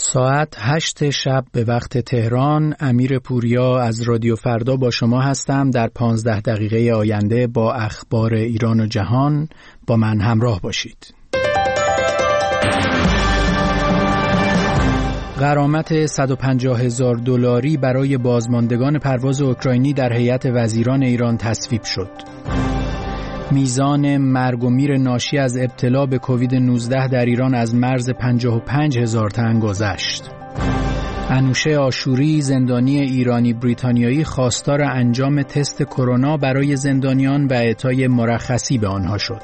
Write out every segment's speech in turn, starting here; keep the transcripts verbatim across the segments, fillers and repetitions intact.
ساعت هشت شب به وقت تهران. امیر پوریا از رادیو فردا با شما هستم. در پانزده دقیقه آینده با اخبار ایران و جهان با من همراه باشید. غرامت صد و پنجاه هزار دلاری برای بازماندگان پرواز اوکراینی در هیئت وزیران ایران تصویب شد. میزان مرگ و میر ناشی از ابتلا به کووید نوزده در ایران از مرز پنجاه و پنج هزار تن گذشت. انوشه آشوری، زندانی ایرانی بریتانیایی، خواستار انجام تست کرونا برای زندانیان و اعطای مرخصی به آنها شد.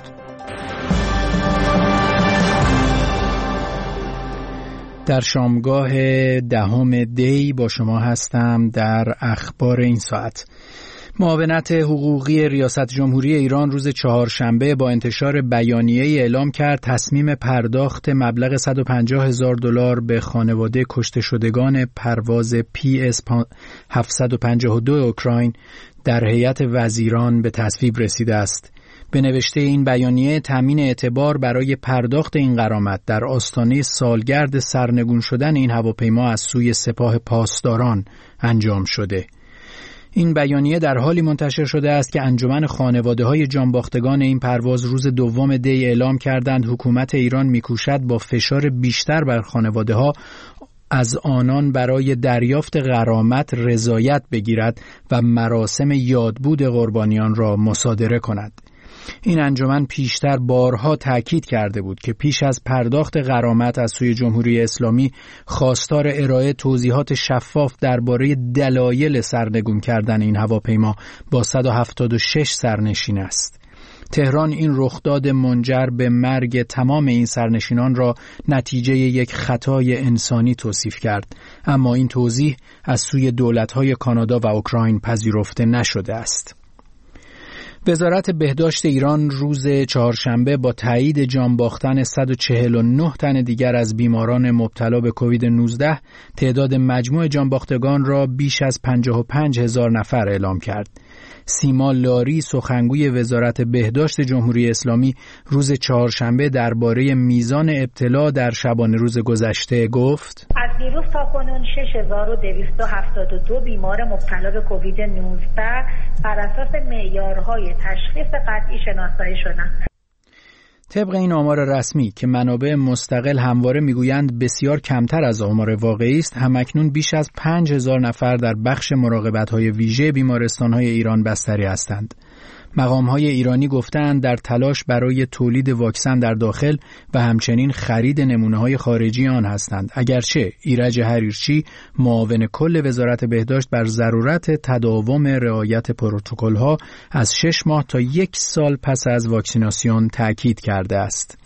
در شامگاه دهم دی با شما هستم در اخبار این ساعت. معاونت حقوقی ریاست جمهوری ایران روز چهارشنبه با انتشار بیانیه‌ای اعلام کرد تصمیم پرداخت مبلغ صد و پنجاه هزار دلار به خانواده کشته شدگان پرواز پی اس هفتصد و پنجاه و دو اوکراین در هیئت وزیران به تصویب رسیده است. به نوشته این بیانیه، تامین اعتبار برای پرداخت این غرامت در آستانه سالگرد سرنگون شدن این هواپیما از سوی سپاه پاسداران انجام شده. این بیانیه در حالی منتشر شده است که انجمن خانواده‌های جانباختگان این پرواز روز دوم دی اعلام کردند حکومت ایران می‌کوشد با فشار بیشتر بر خانواده‌ها از آنان برای دریافت غرامت رضایت بگیرد و مراسم یادبود قربانیان را مصادره کند. این انجمن پیشتر بارها تاکید کرده بود که پیش از پرداخت غرامت از سوی جمهوری اسلامی خواستار ارائه توضیحات شفاف درباره دلایل سرنگون کردن این هواپیما با صد و هفتاد و شش سرنشین است. تهران این رخداد منجر به مرگ تمام این سرنشینان را نتیجه یک خطای انسانی توصیف کرد، اما این توضیح از سوی دولت‌های کانادا و اوکراین پذیرفته نشده است. وزارت بهداشت ایران روز چهارشنبه با تایید جان باختن صد و چهل و نه تن دیگر از بیماران مبتلا به کووید نوزده تعداد مجموع جان باختگان را بیش از پنجاه و پنج هزار نفر اعلام کرد. سیما لاری، سخنگوی وزارت بهداشت جمهوری اسلامی، روز چهارشنبه درباره میزان ابتلا در شبانه روز گذشته گفت: از دیروز تا کنون شش هزار و دویست و هفتاد و دو بیمار مبتلا به کووید نوزده بر اساس معیارهای تشخیص قطعی شناسایی شدند. طبق این آمار رسمی که منابع مستقل همواره میگویند بسیار کمتر از آمار واقعی است، همکنون بیش از پنج هزار نفر در بخش مراقبت‌های ویژه بیمارستان‌های ایران بستری هستند. مقام‌های ایرانی گفتند در تلاش برای تولید واکسن در داخل و همچنین خرید نمونه‌های خارجی آن هستند، اگرچه ایرج حریرچی، معاون کل وزارت بهداشت، بر ضرورت تداوم رعایت پروتکل‌ها از شش ماه تا یک سال پس از واکسیناسیون تأکید کرده است.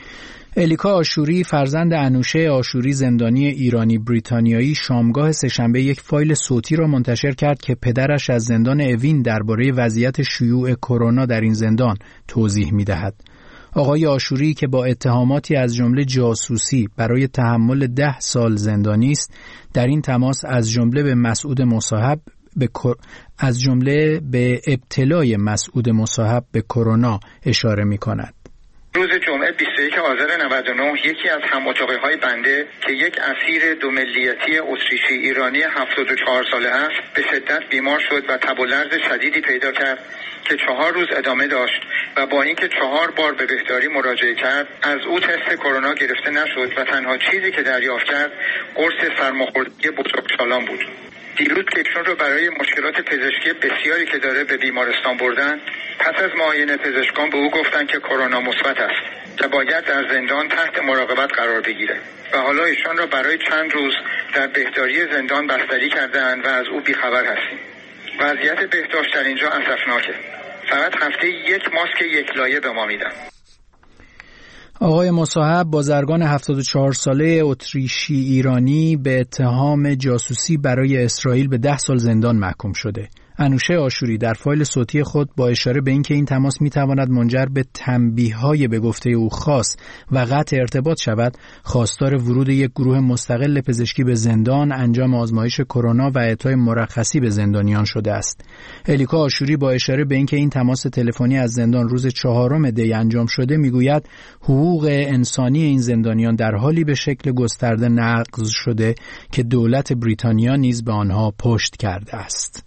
الیکا آشوری، فرزند انوشه آشوری، زندانی ایرانی بریتانیایی، شامگاه سه‌شنبه یک فایل صوتی را منتشر کرد که پدرش از زندان اوین درباره وضعیت شیوع کرونا در این زندان توضیح می‌دهد. آقای آشوری که با اتهاماتی از جمله جاسوسی برای تحمل ده سال زندانی است، در این تماس از جمله به مسعود مصاحب به از جمله به ابتلای مسعود مصاحب به کرونا اشاره می‌کند. روز جمعه بیست و یکم آذر نود و نه یکی از هم‌اتاقی‌های بنده که یک اسیر دو ملیتی اتریشی ایرانی هفتاد و چهار ساله است به شدت بیمار شد و تب و لرز شدیدی پیدا کرد که چهار روز ادامه داشت و با اینکه چهار بار به بهداری مراجعه کرد از او تست کرونا گرفته نشد و تنها چیزی که دریافت کرد قرص سرماخوردگی بزرگسالان بود. دیروز که ایشون رو برای مشکلات پزشکی بسیاری که داره به بیمارستان بردن، پس از معاینه پزشکان به او گفتن که کرونا مثبت است و باید در زندان تحت مراقبت قرار بگیره و حالا ایشان را برای چند روز در بهداری زندان بستری کردند و از او بیخبر هستیم. وضعیت بهداشت در اینجا اسفناکه. فقط هفته یک ماسک یک لایه به ما میدن. آقای مصاحب، بازرگان هفتاد و چهار ساله اتریشی ایرانی، به اتهام جاسوسی برای اسرائیل به ده سال زندان محکوم شده. انوشه آشوری در فایل صوتی خود با اشاره به اینکه این تماس میتواند منجر به تنبیه‌های به گفته او خاص و قطع ارتباط شود، خواستار ورود یک گروه مستقل پزشکی به زندان، انجام آزمایش کرونا و اعطای مرخصی به زندانیان شده است. الیکا آشوری با اشاره به اینکه این تماس تلفنی از زندان روز چهارم دی انجام شده میگوید حقوق انسانی این زندانیان در حالی به شکل گسترده نقض شده که دولت بریتانیا نیز به آنها پشت کرده است.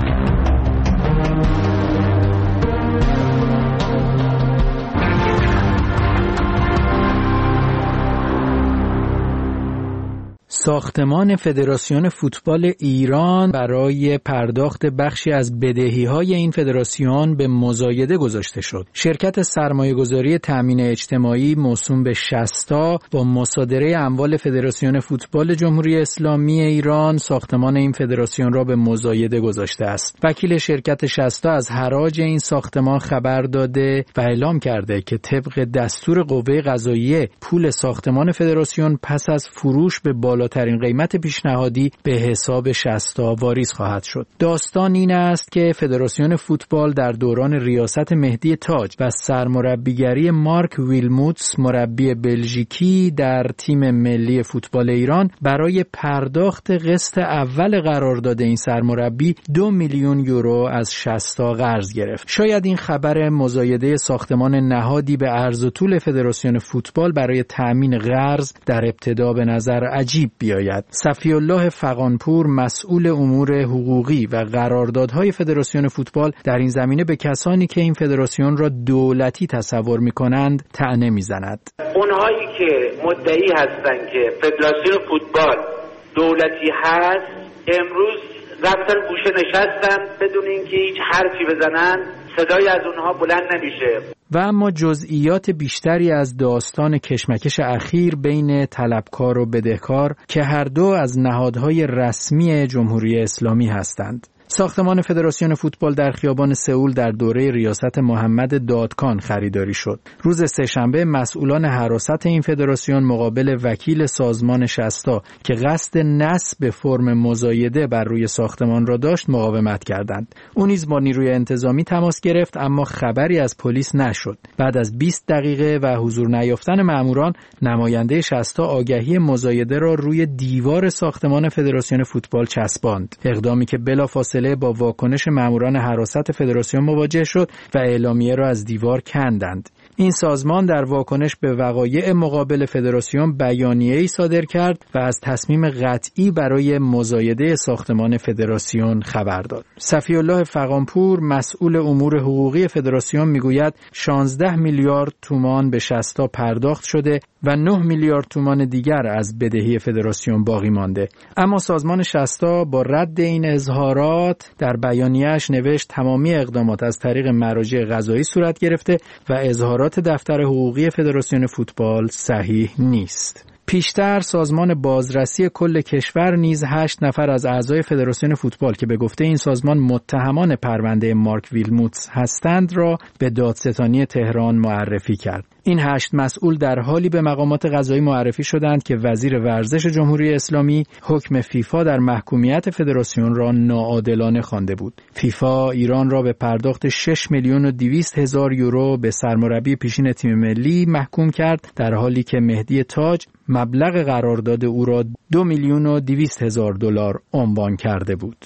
ساختمان فدراسیون فوتبال ایران برای پرداخت بخشی از بدهی‌های این فدراسیون به مزایده گذاشته شد. شرکت سرمایه‌گذاری تامین اجتماعی موسوم به شستا با مصادره اموال فدراسیون فوتبال جمهوری اسلامی ایران ساختمان این فدراسیون را به مزایده گذاشته است. وکیل شرکت شستا از حراج این ساختمان خبر داده و اعلام کرده که طبق دستور قوه قضاییه پول ساختمان فدراسیون پس از فروش به بالاترین قیمت پیشنهادی به حساب شستا واریز خواهد شد. داستان این است که فدراسیون فوتبال در دوران ریاست مهدی تاج و سرمربیگری مارک ویلموتس مربی بلژیکی در تیم ملی فوتبال ایران برای پرداخت قسط اول قرارداد این سرمربی دو میلیون یورو از شستا قرض گرفت. شاید این خبر مزایده ساختمان نهادی به عرض و طول فدراسیون فوتبال برای تأمین قرض در ابتدا به نظر عجیب بیاید. صفی الله فغانپور مسئول امور حقوقی و قراردادهای فدراسیون فوتبال در این زمینه به کسانی که این فدراسیون را دولتی تصور می‌کنند طعنه می‌زند. اونهایی که مدعی هستند که فدراسیون فوتبال دولتی هست امروز رفتن گوشه نشستن بدون اینکه هیچ حرفی بزنن، صدای از اونها بلند نمیشه. و اما جزئیات بیشتری از داستان کشمکش اخیر بین طلبکار و بدهکار که هر دو از نهادهای رسمی جمهوری اسلامی هستند. ساختمان فدراسیون فوتبال در خیابان سئول در دوره ریاست محمد دادکان خریداری شد. روز سه‌شنبه مسئولان حراست این فدراسیون مقابل وکیل سازمان شستا که قصد نصب فرم مزایده بر روی ساختمان را داشت مقاومت کردند. او نیز با نیروی انتظامی تماس گرفت اما خبری از پلیس نشد. بعد از بیست دقیقه و حضور نیافتن ماموران، نماینده شستا آگهی مزایده را روی دیوار ساختمان فدراسیون فوتبال چسباند. اقدامی که بلافاصله با واکنش ماموران حراست فدراسیون مواجه شد و اعلامیه را از دیوار کندند. این سازمان در واکنش به وقایع مقابل فدراسیون بیانیه‌ای صادر کرد و از تصمیم قطعی برای مزایده ساختمان فدراسیون خبر داد. صفی الله فغانپور مسئول امور حقوقی فدراسیون میگوید شانزده میلیارد تومان به شستا پرداخت شده و نه میلیارد تومان دیگر از بدهی فدراسیون باقی مانده. اما سازمان شستا با رد این اظهارات در بیانیه‌اش نوشت تمامی اقدامات از طریق مراجع قضایی صورت گرفته و اظهارات دفتر حقوقی فدراسیون فوتبال صحیح نیست. پیشتر سازمان بازرسی کل کشور نیز هشت نفر از اعضای فدراسیون فوتبال که به گفته این سازمان متهمان پرونده مارک ویلموتس هستند را به دادستانی تهران معرفی کرد. این هشت مسئول در حالی به مقامات قضایی معرفی شدند که وزیر ورزش جمهوری اسلامی حکم فیفا در محکومیت فدراسیون را ناعادلانه خوانده بود. فیفا ایران را به پرداخت شش میلیون و دویست هزار یورو به سرمربی پیشین تیم ملی محکوم کرد، در حالی که مهدی تاج مبلغ قرارداد او را دو میلیون و دویست هزار دلار عنوان کرده بود.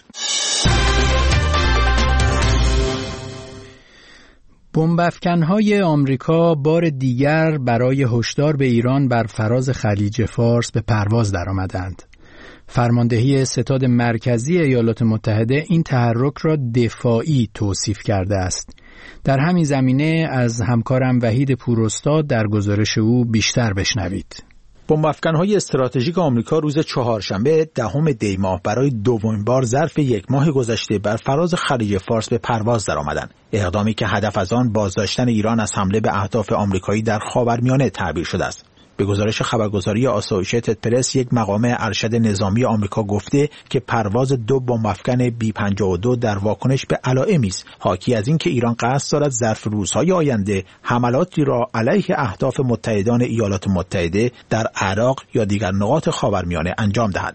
بمب‌افکن‌های آمریکا بار دیگر برای هشدار به ایران بر فراز خلیج فارس به پرواز درآمدند. فرماندهی ستاد مرکزی ایالات متحده این تحرک را دفاعی توصیف کرده است. در همین زمینه از همکارم وحید پوراستاد در گزارش او بیشتر بشنوید. بمب‌افکن‌های استراتژیک آمریکا روز چهارشنبه دهم دی ماه برای دومین بار ظرف یک ماه گذشته بر فراز خلیج فارس به پرواز درآمدند. اقدامی که هدف از آن بازداشتن ایران از حمله به اهداف آمریکایی در خاورمیانه تعبیر شده است. به گزارش خبرگزاری آسوشیتد پرس، یک مقام ارشد نظامی آمریکا گفته که پرواز دو بمب‌افکن بی پنجاه و دو در واکنش به علائمی است حاکی از اینکه ایران قصد دارد ظرف روزهای آینده حملاتی را علیه اهداف متحدان ایالات متحده در عراق یا دیگر نقاط خاورمیانه انجام دهد.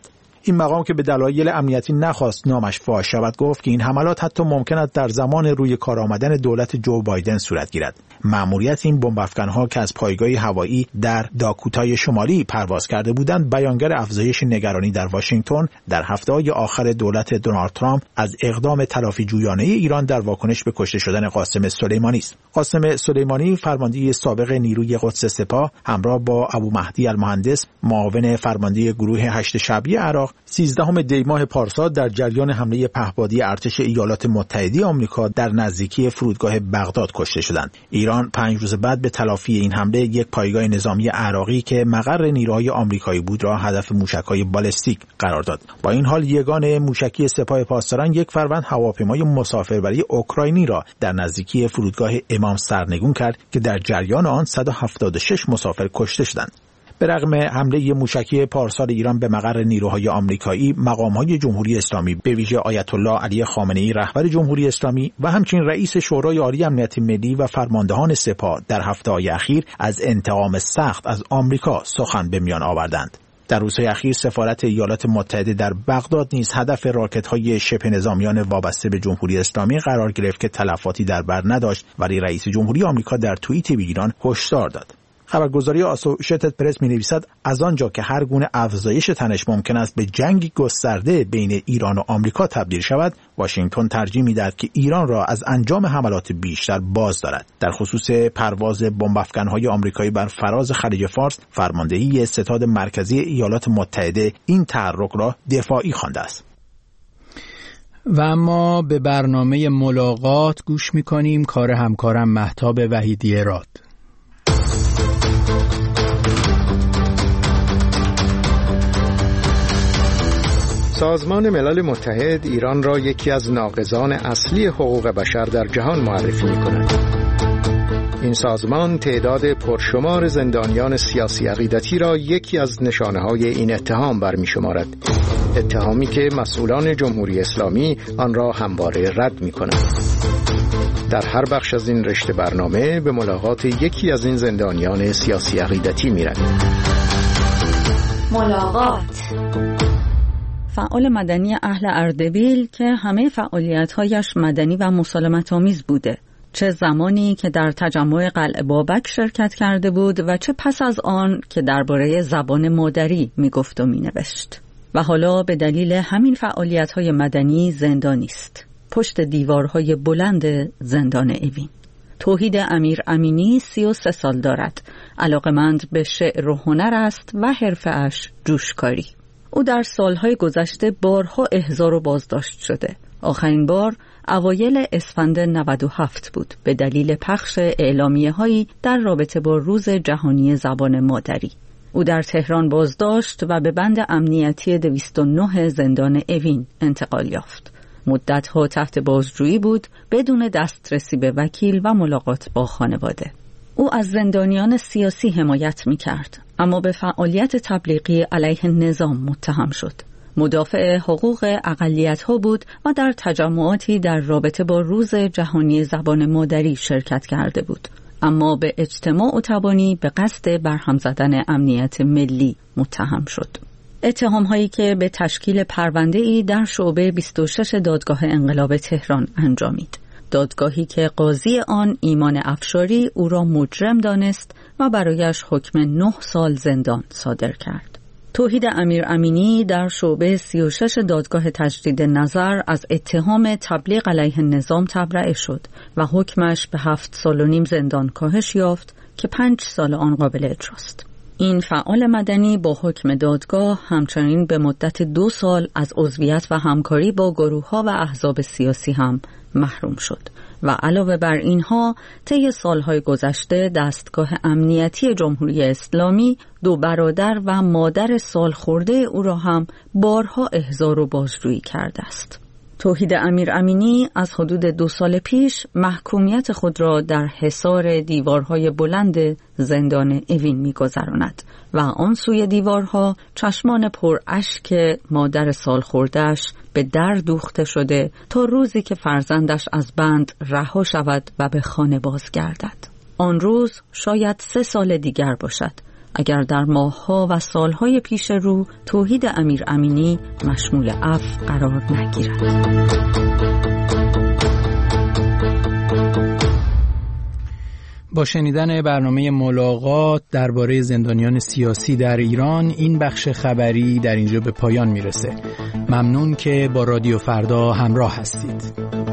این مقام که به دلایل امنیتی نخواست نامش فاش شود گفت که این حملات حتی ممکن است در زمان روی کار آمدن دولت جو بایدن صورت گیرد. مأموریت این بمب افکن‌ها که از پایگاه هوایی در داکوتای شمالی پرواز کرده بودند بیانگر افزایش نگرانی در واشنگتن در هفته‌های آخر دولت دونالد ترامپ از اقدام تلافی جویانه ایران در واکنش به کشته شدن قاسم سلیمانی است. قاسم سلیمانی فرمانده سابق نیروی قدس سپاه همراه با ابو مهدی المهندس معاون فرمانده گروه هشت شعبی عراق سیزدهم دی ماه پارسال در جریان حمله پهپادی ارتش ایالات متحده آمریکا در نزدیکی فرودگاه بغداد کشته شدند. ایران پنج روز بعد به تلافی این حمله یک پایگاه نظامی عراقی که مقر نیروهای آمریکایی بود را هدف موشک‌های بالستیک قرار داد. با این حال یگان موشکی سپاه پاسداران یک فروند هواپیمای مسافربری اوکراینی را در نزدیکی فرودگاه امام سرنگون کرد که در جریان آن صد و هفتاد و شش مسافر کشته شدند. به رغم حمله موشکی پارسال ایران به مقر نیروهای آمریکایی، مقام‌های جمهوری اسلامی به ویژه آیت الله علی خامنه‌ای رهبر جمهوری اسلامی و همچنین رئیس شورای عالی امنیت ملی و فرماندهان سپاه در هفته‌های اخیر از انتقام سخت از آمریکا سخن به میان آوردند. در روزهای اخیر سفارت ایالات متحده در بغداد نیز هدف راکت‌های شبه نظامیان وابسته به جمهوری اسلامی قرار گرفت که تلفاتی در بر نداشت، ولی رئیس جمهوری آمریکا در توییتی به ایران هشدار داد. خبرگزاری آسوشیتد پرس می‌نویسد از آنجا که هر گونه افزایش تنش ممکن است به جنگی گسترده بین ایران و آمریکا تبدیل شود، واشنگتن ترجیح می‌دهد که ایران را از انجام حملات بیشتر باز دارد. در خصوص پرواز بمب افکن‌های آمریکایی بر فراز خلیج فارس، فرماندهی ستاد مرکزی ایالات متحده این تحرک را دفاعی خوانده است. و اما به برنامه ملاقات گوش می‌کنیم. کار همکارم مهتاب وحیدی راد. سازمان ملل متحد ایران را یکی از ناقضان اصلی حقوق بشر در جهان معرفی می‌کند. این سازمان تعداد پرشمار زندانیان سیاسی عقیدتی را یکی از نشانه‌های این اتهام برمی‌شمارد. اتهامی که مسئولان جمهوری اسلامی آن را همواره رد می‌کنند. در هر بخش از این رشته برنامه به ملاقات یکی از این زندانیان سیاسی عقیدتی می‌رویم. ملاقات فعال مدنی اهل اردبیل که همه فعالیت‌هایش مدنی و مسالمت‌آمیز بوده، چه زمانی که در تجمع قلعه بابک شرکت کرده بود و چه پس از آن که درباره زبان مادری می‌گفت و می‌نوشت. و حالا به دلیل همین فعالیت‌های مدنی زندانی است، پشت دیوارهای بلند زندان اوین. توحید امیر امینی سی و سه سال دارد، علاقمند به شعر و هنر است و حرفه‌اش جوشکاری. او در سالهای گذشته بارها احضار و بازداشت شده. آخرین بار اوایل اسفند نود و هفت بود به دلیل پخش اعلامیه‌هایی در رابطه با روز جهانی زبان مادری. او در تهران بازداشت و به بند امنیتی دویست و نه زندان اوین انتقال یافت. مدت‌ها تحت بازجویی بود بدون دسترسی به وکیل و ملاقات با خانواده. او از زندانیان سیاسی حمایت می‌کرد، اما به فعالیت تبلیغی علیه نظام متهم شد. مدافع حقوق اقلیت‌ها بود و در تجمعاتی در رابطه با روز جهانی زبان مادری شرکت کرده بود، اما به اجتماع و تبانی به قصد برهم زدن امنیت ملی متهم شد. اتهام‌هایی که به تشکیل پرونده‌ای در شعبه بیست و شش دادگاه انقلاب تهران انجامید. دادگاهی که قاضی آن ایمان افشاری او را مجرم دانست و برایش حکم نه سال زندان صادر کرد. توحید امیر امینی در شعبه سی و شش دادگاه تجدید نظر از اتهام تبلیغ علیه نظام تبرئه شد و حکمش به هفت سال و نیم زندان کاهش یافت که پنج سال آن قابل اجراست. این فعال مدنی با حکم دادگاه همچنین به مدت دو سال از عضویت و همکاری با گروه‌ها و احزاب سیاسی هم محروم شد و علاوه بر اینها طی سالهای گذشته دستگاه امنیتی جمهوری اسلامی دو برادر و مادر سالخورده او را هم بارها احضار و بازجویی کرده است. توحید امیر امینی از حدود دو سال پیش محکومیت خود را در حصار دیوارهای بلند زندان اوین می‌گذراند و آن سوی دیوارها چشمان پر اشک مادر سالخورده‌اش به در دوخته شده تا روزی که فرزندش از بند رها شود و به خانه بازگردد. آن روز شاید سه سال دیگر باشد، اگر در ماه‌ها و سال‌های پیش رو توحید امیر امینی مشمول عفو قرار نگیرد. با شنیدن برنامه ملاقات درباره زندانیان سیاسی در ایران این بخش خبری در اینجا به پایان میرسه. ممنون که با رادیو فردا همراه هستید.